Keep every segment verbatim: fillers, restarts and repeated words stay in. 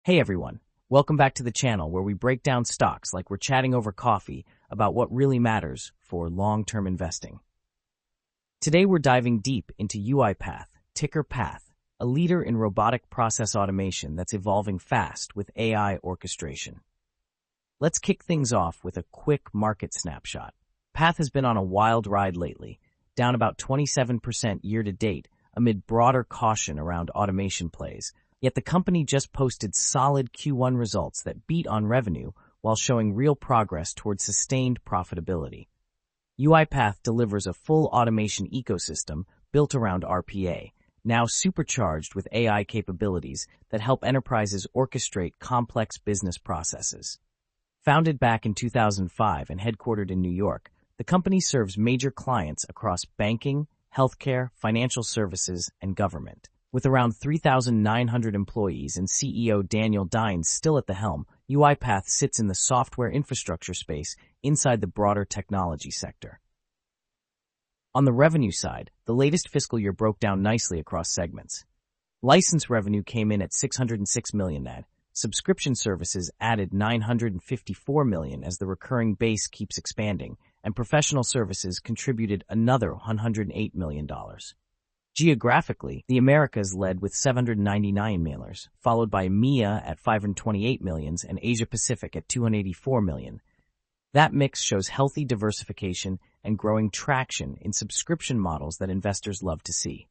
Hey everyone, welcome back to the channel where we break down stocks like we're chatting over coffee about what really matters for long-term investing. Today we're diving deep into UiPath, ticker PATH, a leader in robotic process automation that's evolving fast with A I orchestration. Let's kick things off with a quick market snapshot. PATH has been on a wild ride lately, down about twenty-seven percent year-to-date amid broader caution around automation plays. Yet the company just posted solid Q one results that beat on revenue while showing real progress towards sustained profitability. UiPath delivers a full automation ecosystem built around R P A, now supercharged with A I capabilities that help enterprises orchestrate complex business processes. Founded back in two thousand five and headquartered in New York, the company serves major clients across banking, healthcare, financial services, and government. With around three thousand nine hundred employees and C E O Daniel Dines still at the helm, UiPath sits in the software infrastructure space inside the broader technology sector. On the revenue side, the latest fiscal year broke down nicely across segments. License revenue came in at six hundred six million dollars. Subscription services added nine hundred fifty-four million dollars as the recurring base keeps expanding, and professional services contributed another one hundred eight million dollars. Geographically, the Americas led with seven hundred ninety-nine million dollars, followed by E M E A at five hundred twenty-eight million dollars and Asia-Pacific at two hundred eighty-four million dollars. That mix shows healthy diversification and growing traction in subscription models that investors love to see.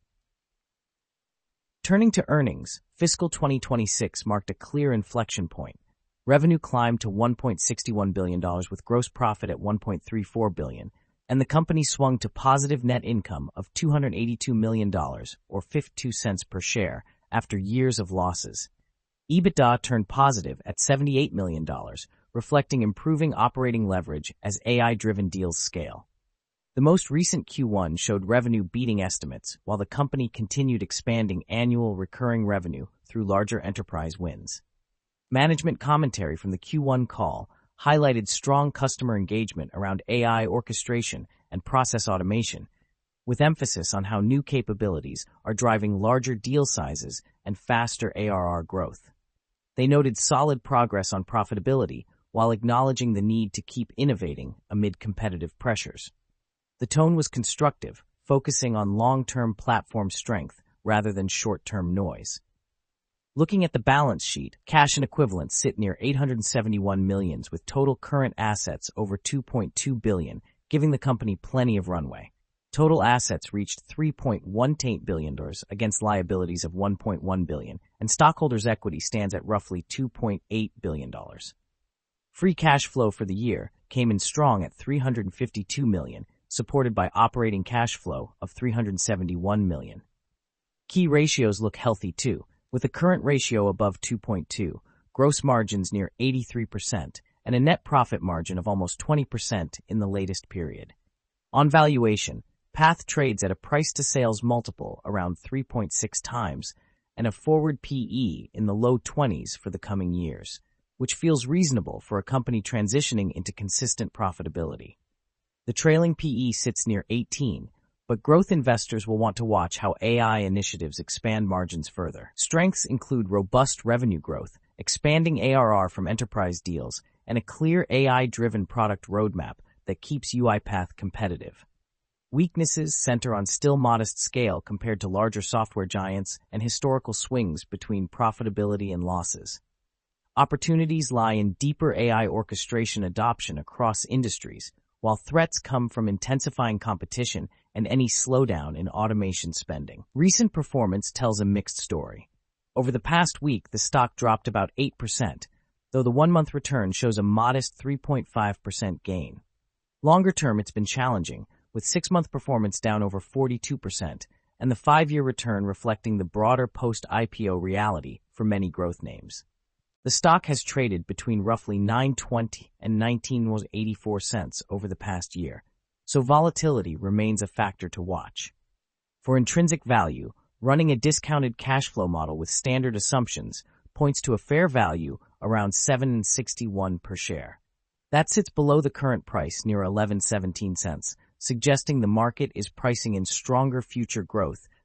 Turning to earnings, fiscal twenty twenty-six marked a clear inflection point. Revenue climbed to one point six one billion dollars with gross profit at one point three four billion dollars. And the company swung to positive net income of two hundred eighty-two million dollars, or fifty-two cents per share, after years of losses. EBITDA turned positive at seventy-eight million dollars, reflecting improving operating leverage as A I-driven deals scale. The most recent Q one showed revenue beating estimates, while the company continued expanding annual recurring revenue through larger enterprise wins. Management commentary from the Q one call highlighted strong customer engagement around A I orchestration and process automation, with emphasis on how new capabilities are driving larger deal sizes and faster A R R growth. They noted solid progress on profitability while acknowledging the need to keep innovating amid competitive pressures. The tone was constructive, focusing on long-term platform strength rather than short-term noise. Looking at the balance sheet, cash and equivalents sit near eight hundred seventy-one million dollars with total current assets over two point two billion dollars, giving the company plenty of runway. Total assets reached three point one eight billion dollars against liabilities of one point one billion dollars, and stockholders' equity stands at roughly two point eight billion dollars. Free cash flow for the year came in strong at three hundred fifty-two million dollars, supported by operating cash flow of three hundred seventy-one million dollars. Key ratios look healthy too, with a current ratio above two point two, gross margins near eighty-three percent, and a net profit margin of almost twenty percent in the latest period. On valuation, PATH trades at a price-to-sales multiple around three point six times and a forward P E in the low twenties for the coming years, which feels reasonable for a company transitioning into consistent profitability. The trailing P E sits near eighteen, but growth investors will want to watch how A I initiatives expand margins further. Strengths include robust revenue growth, expanding A R R from enterprise deals, and a clear A I-driven product roadmap that keeps UiPath competitive. Weaknesses center on still modest scale compared to larger software giants and historical swings between profitability and losses. Opportunities lie in deeper A I orchestration adoption across industries, while threats come from intensifying competition and any slowdown in automation spending. Recent performance tells a mixed story. Over the past week, the stock dropped about eight percent, though the one-month return shows a modest three point five percent gain. Longer term, it's been challenging, with six-month performance down over forty-two percent, and the five-year return reflecting the broader post-I P O reality for many growth names. The stock has traded between roughly nine twenty and nineteen eighty-four cents over the past year, so volatility remains a factor to watch. For intrinsic value, running a discounted cash flow model with standard assumptions points to a fair value around seven dollars and sixty-one cents per share. That sits below the current price near eleven dollars and seventeen cents, suggesting the market is pricing in stronger future growth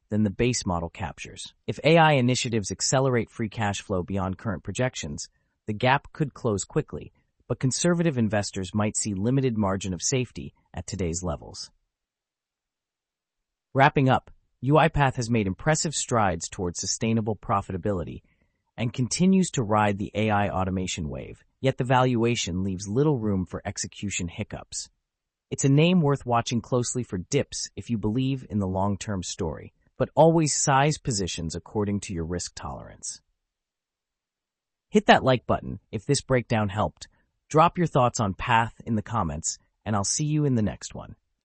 than the base model captures. If A I initiatives accelerate free cash flow beyond current projections, the gap could close quickly, but conservative investors might see limited margin of safety at today's levels. Wrapping up, UiPath has made impressive strides towards sustainable profitability and continues to ride the A I automation wave, yet the valuation leaves little room for execution hiccups. It's a name worth watching closely for dips if you believe in the long-term story, but always size positions according to your risk tolerance. Hit that like button if this breakdown helped. Drop your thoughts on Path in the comments, and I'll see you in the next one.